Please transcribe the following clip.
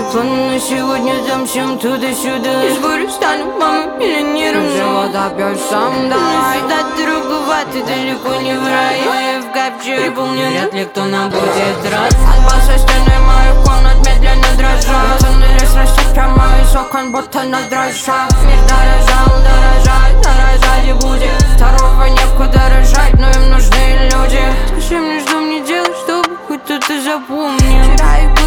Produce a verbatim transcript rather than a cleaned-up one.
Мои планы на сегодня замчим туда-сюда. Из горя стану мамой миллионером. Живот опять сам давай. Всегда другова, ты далеко не в рае. Мы в капче, помню, вряд ли кто нам будет рад. Отпал со стены моих комнат медленно дрожат. Тоннели растет прямо из окон, будто на дрожжах. Мир дорожал, дорожать, дорожать и будет. Второго некуда рожать, но им нужны люди. Скажи мне, что мне делать, чтобы хоть кто-то запомнил. Вчера их